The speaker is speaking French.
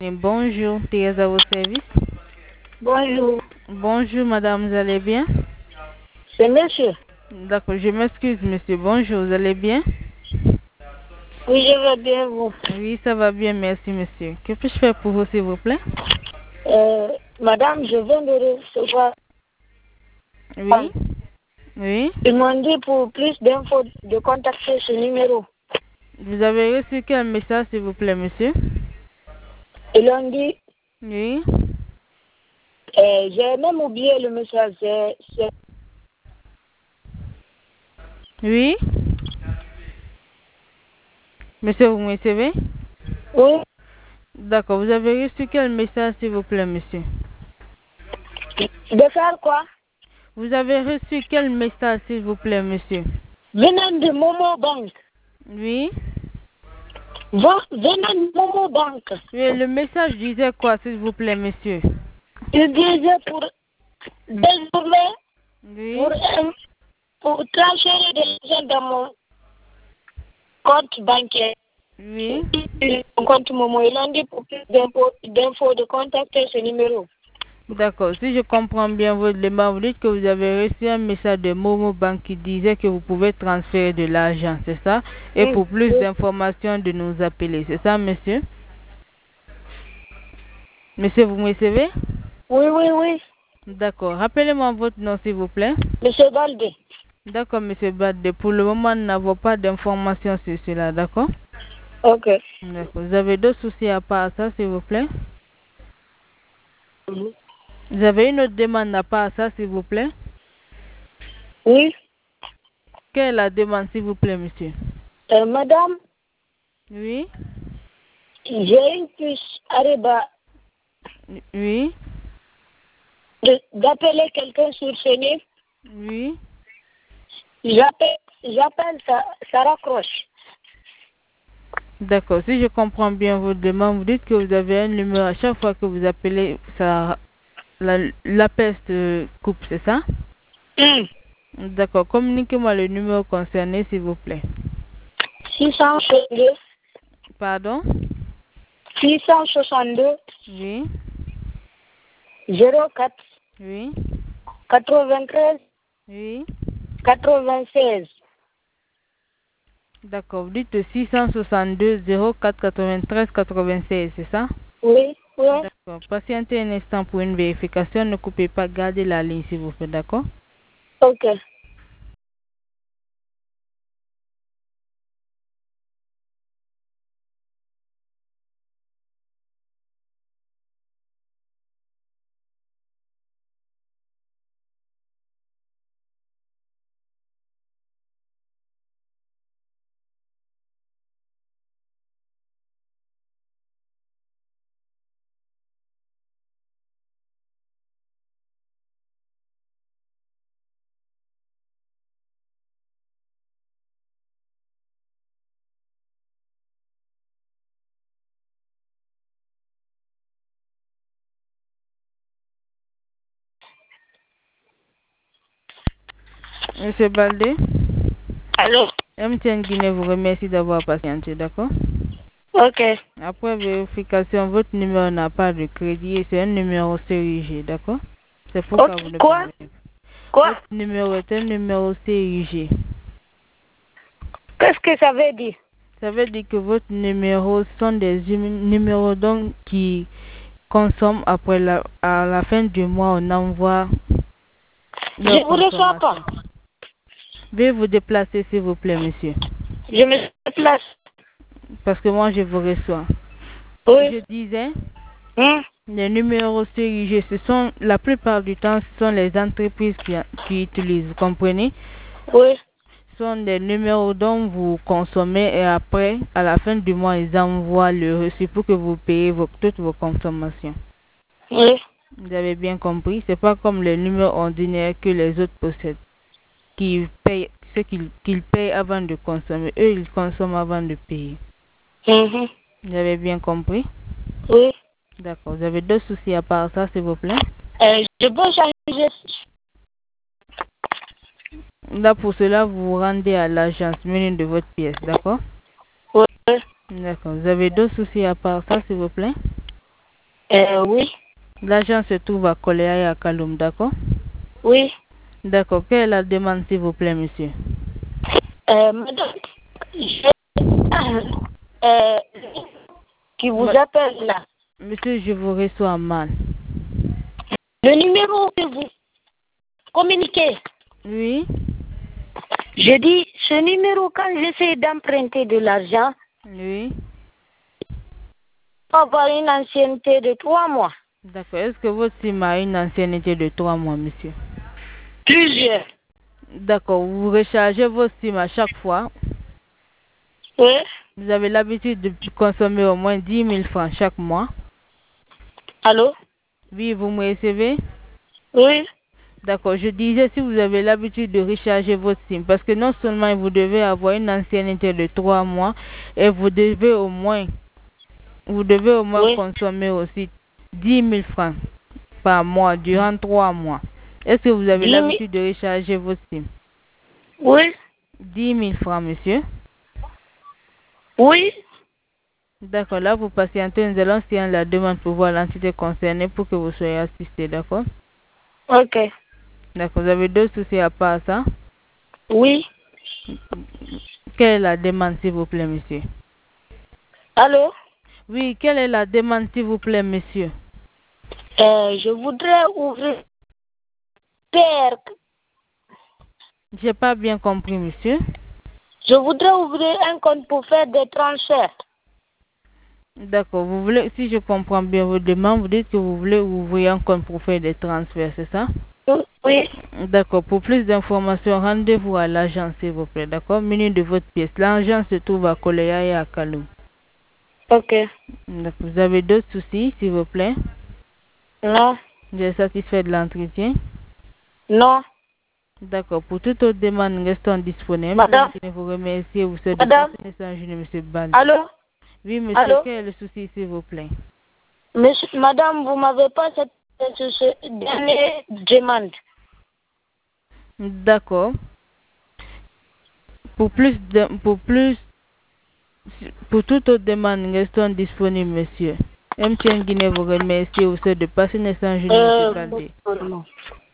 Et bonjour, Thérèse à vos services. Bonjour. Bonjour, madame, vous allez bien? C'est monsieur. D'accord, je m'excuse, monsieur. Bonjour, vous allez bien? Oui, je vais bien, vous. Oui, ça va bien, merci, monsieur. Que puis-je faire pour vous, s'il vous plaît? Madame, je viens de recevoir. Oui? Oui? Ils m'ont dit pour plus d'infos de contacter ce numéro. Vous avez reçu quel message, s'il vous plaît, monsieur? Ils ont dit, Oui? j'ai même oublié le message. Oui? Monsieur, vous me recevez? Oui, D'accord, vous avez reçu quel message, s'il vous plaît, monsieur? de faire quoi? Vous avez reçu quel message, s'il vous plaît, monsieur? Venant de Momo Bank. Oui? Venant de Momo Bank. Oui, le message disait quoi, s'il vous plaît, monsieur? Il disait pour désormais, Oui? pour transférer de l'argent dans mon compte bancaire. Oui? Mon compte Momo. Ils ont dit pour plus d'infos de contacter ce numéro. D'accord. Si je comprends bien votre demande, vous dites que vous avez reçu un message de Momo Bank qui disait que vous pouvez transférer de l'argent, c'est ça? Et Oui, pour plus oui, d'informations, de nous appeler, c'est ça, monsieur? Monsieur, vous me recevez? oui, oui, oui. D'accord. Rappelez-moi votre nom, s'il vous plaît. Monsieur Balde. D'accord, monsieur Bade. Pour le moment, nous n'avons pas d'informations sur cela, d'accord? Ok. D'accord. Vous avez d'autres soucis à part ça, s'il vous plaît? Mhm. Vous avez une autre demande à part ça, s'il vous plaît? Oui. Quelle est la demande, s'il vous plaît, monsieur? Madame, Oui? j'ai une puce Ariba Oui? d'appeler quelqu'un sur ce livre. Oui? J'appelle, ça raccroche. D'accord. Si je comprends bien votre demande, vous dites que vous avez un numéro à chaque fois que vous appelez, ça, l'appel se coupe, c'est ça? D'accord. Communiquez-moi le numéro concerné, s'il vous plaît. 662, Pardon? 662, Oui? 04, Oui? 93, Oui? 96. D'accord. Vous dites 662 04 93 96, c'est ça? Oui, oui. D'accord. Patientez un instant pour une vérification. Ne coupez pas, gardez la ligne, s'il vous plaît, d'accord? Ok. Monsieur Baldé? Allô? MTN Guinée vous remercie d'avoir patienté, d'accord? Ok. Après vérification, votre numéro n'a pas de crédit et c'est un numéro CUG, d'accord? C'est pourquoi vous Ok. ne Quoi? pouvez. Quoi? Votre numéro est un numéro CUG. Qu'est-ce que ça veut dire? Ça veut dire que votre numéro sont des numéros donc qui consomment après à la fin du mois, on envoie Je leur vous reçois pas. consommation. Veuillez vous déplacer, s'il vous plaît, monsieur. Je me déplace. Parce que moi, je vous reçois. Oui. Je disais, Hein? les numéros CIG, ce sont, la plupart du temps, ce sont les entreprises qui utilisent, vous comprenez? Oui. Ce sont des numéros dont vous consommez et après, à la fin du mois, ils envoient le reçu pour que vous payiez toutes vos consommations. Oui. Vous avez bien compris? C'est pas comme les numéros ordinaires que les autres possèdent, qui payent ce qu'ils payent avant de consommer. Eux, ils consomment avant de payer. Mhm. Vous avez bien compris? Oui. D'accord. Vous avez d'autres soucis à part ça, s'il vous plaît? Je peux changer. Là, pour cela, vous vous rendez à l'agence menu de votre pièce, d'accord? Oui. D'accord. Vous avez d'autres soucis à part ça, s'il vous plaît? Oui. L'agent se trouve à Koléa et à Kaloum, d'accord? Oui. D'accord. Quelle est la demande, s'il vous plaît, monsieur? Madame, qui vous appelle là. Monsieur, je vous reçois mal. Le numéro que vous communiquez. Oui. Je dis, ce numéro, quand j'essaie d'emprunter de l'argent, Oui. faut avoir une ancienneté de 3 mois. D'accord. Est-ce que votre SIM a une ancienneté de 3 mois, monsieur? Plusieurs. D'accord. Vous rechargez votre SIM à chaque fois. Oui. Vous avez l'habitude de consommer au moins 10 000 francs chaque mois. Allô? Oui, vous me recevez? Oui. D'accord. Je disais si vous avez l'habitude de recharger votre SIM, parce que non seulement vous devez avoir une ancienneté de 3 mois, et vous devez au moins Oui. consommer aussi 10 000 francs par mois durant 3 mois. Est-ce que vous avez 10 000. l'habitude de recharger votre SIM? Oui. 10 000 francs, monsieur. Oui. D'accord. Là, vous patientez. Nous allons signer la demande pour voir l'entité concernée pour que vous soyez assisté. D'accord? Ok. D'accord. Vous avez d'autres soucis à part ça? Oui. Quelle est la demande, s'il vous plaît, monsieur? Allô? Oui, quelle est la demande, s'il vous plaît, monsieur? Je voudrais ouvrir Père. J'ai pas bien compris, monsieur. Je voudrais ouvrir un compte pour faire des transferts. D'accord. Vous voulez, si je comprends bien vos demandes, vous dites que vous voulez ouvrir un compte pour faire des transferts, c'est ça? Oui. D'accord. Pour plus d'informations, rendez-vous à l'agence, s'il vous plaît. D'accord? Menu de votre pièce. L'agence se trouve à Koléa et à Kaloum. Ok. D'accord. Vous avez d'autres soucis, s'il vous plaît? Non. Vous êtes satisfait de l'entretien? Non. D'accord. Pour toute autre demande, nous restons disponibles. Madame. Je vous remercie et vous souhaite de Madame. passer un message de M. Bal. Allô? Oui, monsieur, Allô? quel est le souci, s'il vous plaît? Monsieur, madame, vous m'avez pas cette dernière demande. D'accord. Pour toute autre demande, nous restons disponibles, monsieur. MTN Guinée vous remercie et vous souhaite de passer un message de M. Baldé. Non.